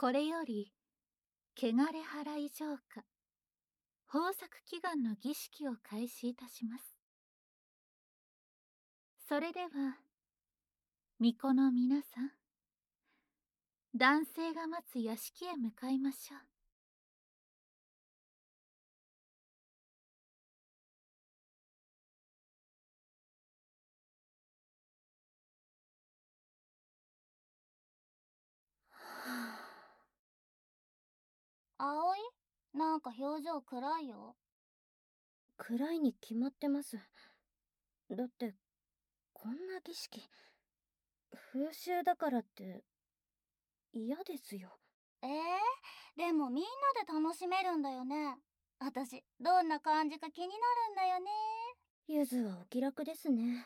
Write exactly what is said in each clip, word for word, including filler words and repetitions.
これより汚れ払い浄化豊作祈願の儀式を開始いたします。それでは巫女の皆さん、男性が待つ屋敷へ向かいましょう。 葵、なんか表情暗いよ。 暗いに決まってます。だってこんな儀式風習だからって嫌ですよ。 えー、でもみんなで楽しめるんだよね。私どんな感じか気になるんだよね。 ゆずはお気楽ですね。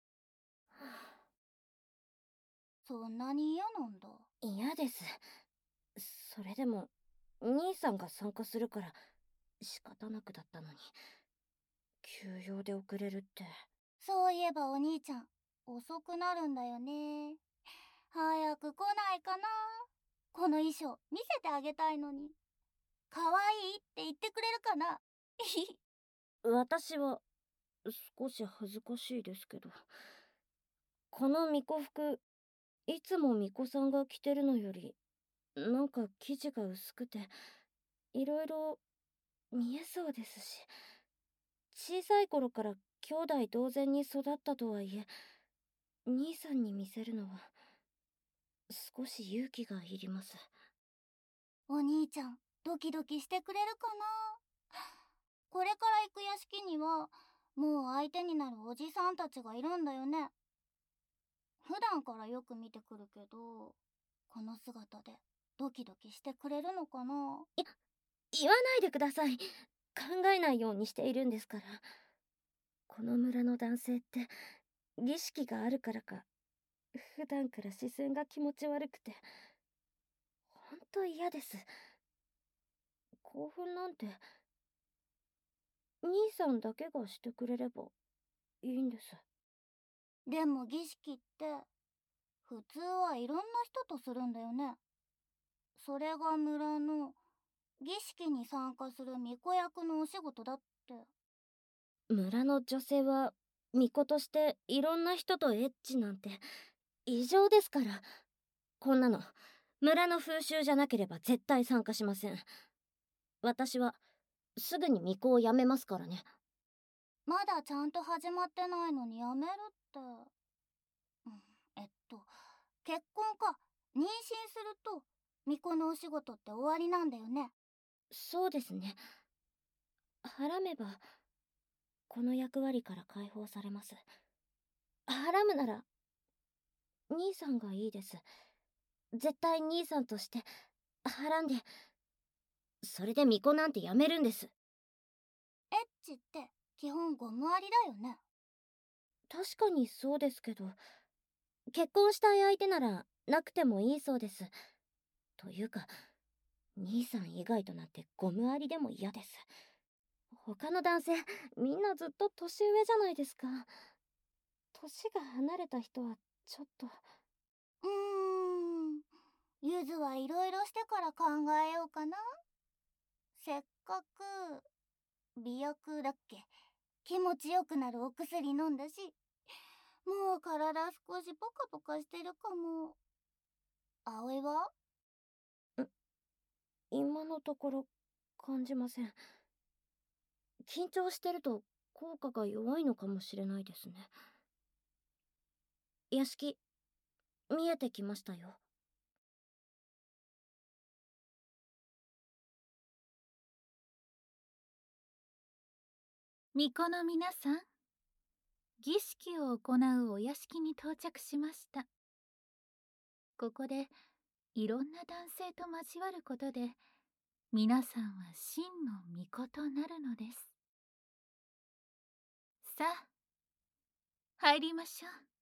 そんなに嫌なんだ。 嫌です。それでも兄さんが参加するから仕方なくだったのに、休養で遅れるって。 そういえばお兄ちゃん遅くなるんだよね。早く来ないかな。この衣装見せてあげたいのに。可愛いって言ってくれるかな。 私は少し恥ずかしいですけど、この巫女服いつも巫女さんが着てるのよりなんか生地が薄くていろいろ見えそうですし、小さい頃から兄弟同然に育ったとはいえ兄さんに見せるのは少し勇気がいります。 お兄ちゃんドキドキしてくれるかな。これから行く屋敷にはもう相手になるおじさんたちがいるんだよね。普段からよく見てくるけど、この姿でドキドキしてくれるのかな。 い言わないでください。考えないようにしているんですから。この村の男性って儀式があるからか普段から視線が気持ち悪くてほんと嫌です。興奮なんて兄さんだけがしてくれればいいんです。 でも儀式って普通はいろんな人とするんだよね。それが村の儀式に参加する巫女役のお仕事だって。 村の女性は巫女としていろんな人とエッチなんて異常ですから。こんなの村の風習じゃなければ絶対参加しません。私はすぐに巫女を辞めますからね。 まだちゃんと始まってないのにやめるって、うん、えっと結婚か妊娠すると巫女のお仕事って終わりなんだよね。 そうですね。はらめばこの役割から解放されます。はらむなら兄さんがいいです。絶対兄さんとしてはらんで、それで巫女なんてやめるんです。 エッチって基本ゴムありだよね。 確かにそうですけど、結婚したい相手ならなくてもいいそうです。というか兄さん以外となんてゴムありでも嫌です。他の男性みんなずっと年上じゃないですか。年が離れた人はちょっと。 うーん、ゆずはいろいろしてから考えようかな。せっかく美薬だっけ、気持ちよくなるお薬飲んだし、もう体少しポカポカしてるかも。葵は？ 今のところ感じません。緊張してると効果が弱いのかもしれないですね。屋敷見えてきましたよ。 巫女の皆さん、儀式を行うお屋敷に到着しました。ここでいろんな男性と交わることで皆さんは真の巫女となるのです。さあ入りましょう。